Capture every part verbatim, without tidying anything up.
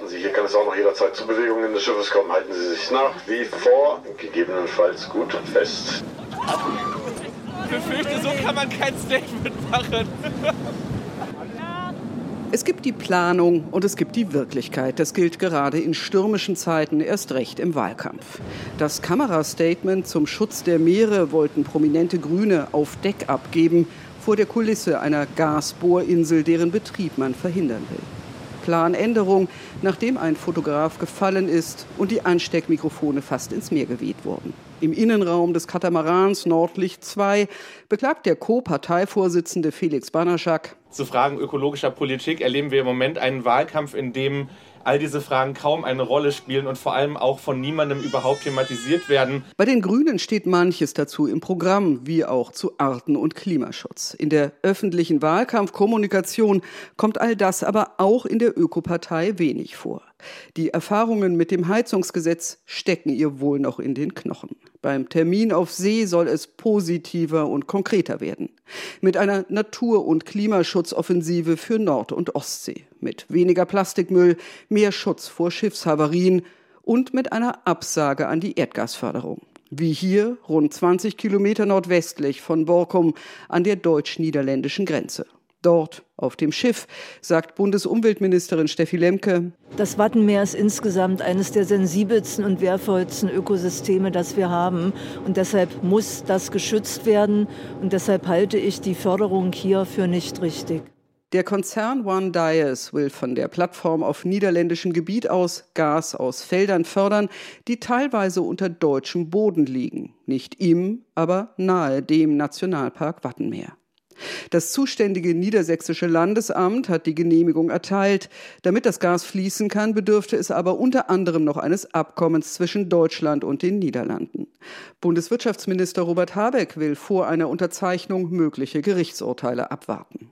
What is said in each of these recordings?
Sie, hier kann es auch noch jederzeit zu Bewegungen des Schiffes kommen. Halten Sie sich nach wie vor, gegebenenfalls gut fest. Ich befürchte, so kann man kein Statement machen. Es gibt die Planung und es gibt die Wirklichkeit. Das gilt gerade in stürmischen Zeiten, erst recht im Wahlkampf. Das Kamerastatement zum Schutz der Meere wollten prominente Grüne auf Deck abgeben, vor der Kulisse einer Gasbohrinsel, deren Betrieb man verhindern will. Planänderung, nachdem ein Fotograf gefallen ist und die Ansteckmikrofone fast ins Meer geweht wurden. Im Innenraum des Katamarans Nordlicht zwei beklagt der Co-Parteivorsitzende Felix Banaschak: Zu Fragen ökologischer Politik erleben wir im Moment einen Wahlkampf, in dem all diese Fragen kaum eine Rolle spielen und vor allem auch von niemandem überhaupt thematisiert werden. Bei den Grünen steht manches dazu im Programm, wie auch zu Arten- und Klimaschutz. In der öffentlichen Wahlkampfkommunikation kommt all das aber auch in der Ökopartei wenig vor. Die Erfahrungen mit dem Heizungsgesetz stecken ihr wohl noch in den Knochen. Beim Termin auf See soll es positiver und konkreter werden. Mit einer Natur- und Klimaschutzoffensive für Nord- und Ostsee. Mit weniger Plastikmüll, mehr Schutz vor Schiffshavarien und mit einer Absage an die Erdgasförderung. Wie hier, rund zwanzig Kilometer nordwestlich von Borkum an der deutsch-niederländischen Grenze. Dort, auf dem Schiff, sagt Bundesumweltministerin Steffi Lemke: Das Wattenmeer ist insgesamt eines der sensibelsten und wertvollsten Ökosysteme, das wir haben. Und deshalb muss das geschützt werden. Und deshalb halte ich die Förderung hier für nicht richtig. Der Konzern One Dyes will von der Plattform auf niederländischem Gebiet aus Gas aus Feldern fördern, die teilweise unter deutschem Boden liegen. Nicht im, aber nahe dem Nationalpark Wattenmeer. Das zuständige niedersächsische Landesamt hat die Genehmigung erteilt. Damit das Gas fließen kann, bedürfte es aber unter anderem noch eines Abkommens zwischen Deutschland und den Niederlanden. Bundeswirtschaftsminister Robert Habeck will vor einer Unterzeichnung mögliche Gerichtsurteile abwarten.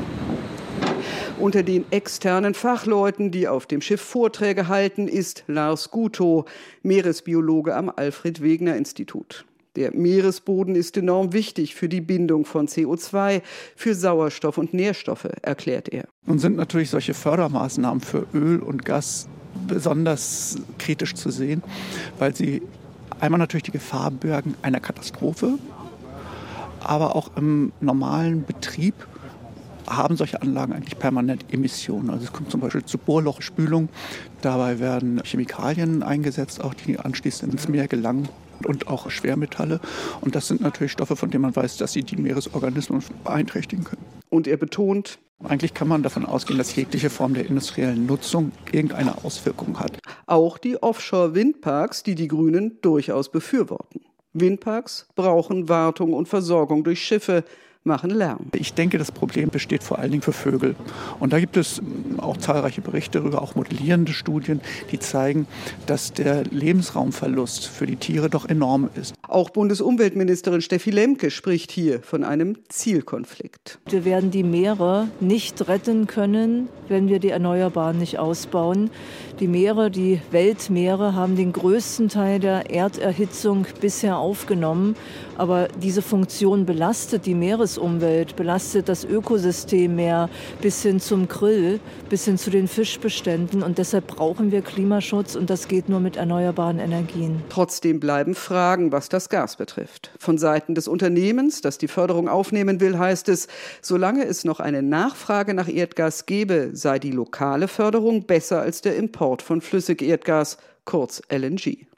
Unter den externen Fachleuten, die auf dem Schiff Vorträge halten, ist Lars Gutow, Meeresbiologe am Alfred-Wegener-Institut. Der Meeresboden ist enorm wichtig für die Bindung von C O zwei, für Sauerstoff und Nährstoffe, erklärt er. Nun sind natürlich solche Fördermaßnahmen für Öl und Gas besonders kritisch zu sehen, weil sie einmal natürlich die Gefahr bergen einer Katastrophe, aber auch im normalen Betrieb haben solche Anlagen eigentlich permanent Emissionen. Also es kommt zum Beispiel zu Bohrlochspülung. Dabei werden Chemikalien eingesetzt, auch die anschließend ins Meer gelangen. Und auch Schwermetalle. Und das sind natürlich Stoffe, von denen man weiß, dass sie die Meeresorganismen beeinträchtigen können. Und er betont: Eigentlich kann man davon ausgehen, dass jegliche Form der industriellen Nutzung irgendeine Auswirkung hat. Auch die Offshore-Windparks, die die Grünen durchaus befürworten. Windparks brauchen Wartung und Versorgung durch Schiffe, machen Lärm. Ich denke, das Problem besteht vor allen Dingen für Vögel. Und da gibt es auch zahlreiche Berichte darüber, auch modellierende Studien, die zeigen, dass der Lebensraumverlust für die Tiere doch enorm ist. Auch Bundesumweltministerin Steffi Lemke spricht hier von einem Zielkonflikt. Wir werden die Meere nicht retten können, wenn wir die Erneuerbaren nicht ausbauen. Die Meere, die Weltmeere, haben den größten Teil der Erderhitzung bisher aufgenommen. Aber diese Funktion belastet die Meeresumwelt, belastet das Ökosystem mehr bis hin zum Krill, bis hin zu den Fischbeständen. Und deshalb brauchen wir Klimaschutz und das geht nur mit erneuerbaren Energien. Trotzdem bleiben Fragen, was das Gas betrifft. Von Seiten des Unternehmens, das die Förderung aufnehmen will, heißt es, solange es noch eine Nachfrage nach Erdgas gäbe, sei die lokale Förderung besser als der Import von Flüssigerdgas, kurz L N G.